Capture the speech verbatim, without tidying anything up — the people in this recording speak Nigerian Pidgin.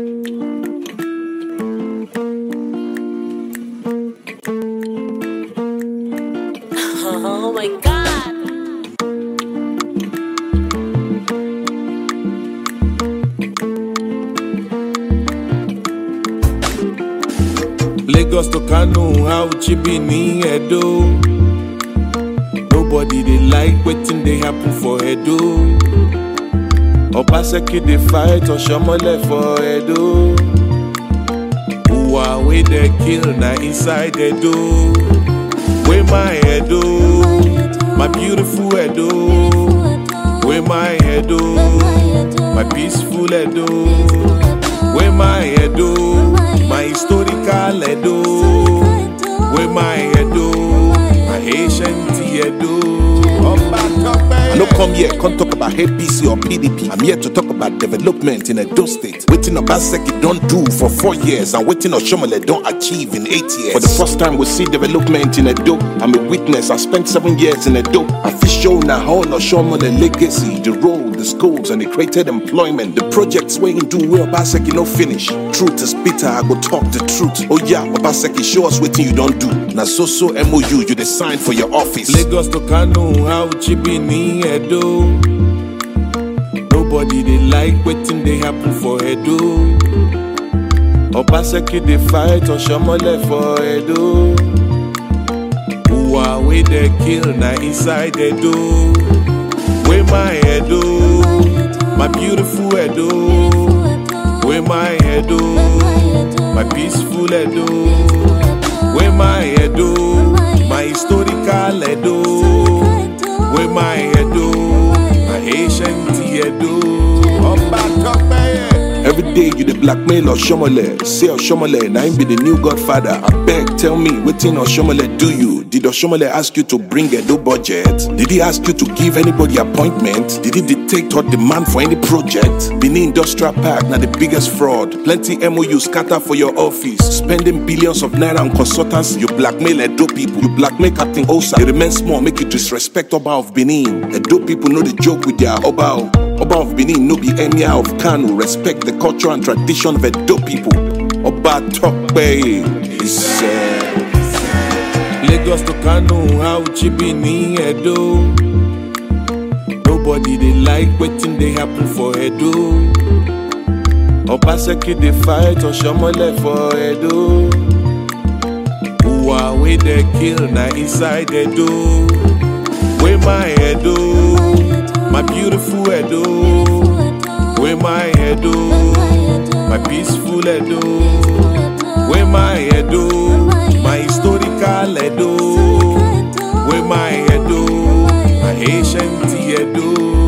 Oh my God. Lagos to Kano, how Chibini Edo. Nobody they like waiting they happen for Edo. Obaseki they fight or Shomole for Edo. Uwa we they kill na inside Edo. Where my Edo, my beautiful Edo. Where my Edo, my peaceful Edo. Where my Edo, my historical Edo. Where my Edo, my ancient Edo. I no come here, can't talk about A P C or P D P. I'm here to talk about development in Edo State. Waiting Obaseki don't do for four years, and waiting Oshomole don't achieve in eight years. For the first time we see development in Edo. I'm a witness. I spent seven years in Edo. I feel show now how Oshomole legacy, the road, the schools, and the created employment. The projects where you do where Obaseki no finish. Truth is bitter, I go talk the truth. Oh yeah, Obaseki show us what you don't do. Now so so M O U you the sign for your office. Lagos to Kano, how Chibini Edo. Nobody they like waiting they happen for Edo. Obaseki they fight or Shomole for Edo. Uwa we they kill na inside Edo. Where my Edo, my beautiful Edo. Where my Edo, my peaceful Edo. Where my Edo, my historical Edo. Where my Edo, my ancient Edo. Every day you the blackmail Oshomole. Say Oshomole, now him be the new godfather. I beg, tell me, wetin Oshomole do you? Did Oshomole ask you to bring Edo budget? Did he ask you to give anybody appointment? Did he dictate or demand for any project? Benin Industrial Park, now the biggest fraud. Plenty M O U scatter for your office. Spending billions of naira on consultants. You blackmail Edo people. You blackmail Captain Osa. It remains small, make you disrespect Oba of Benin. Edo people know the joke with their Oba. Oba of Benin no be Emir of Kano. Respect the culture and tradition of Edo people. Oba Tokpe is uh, Lagos to Kano, how Chibini Edo. Nobody they like waiting they happen for Edo. Obaseki they fight or Shomole for Edo. Uwa we they kill na inside Edo. Where my Edo, my beautiful Edo. Where my Edo, my peaceful Edo. Where my Edo, my historical Edo. Where my Edo, my ancient Edo.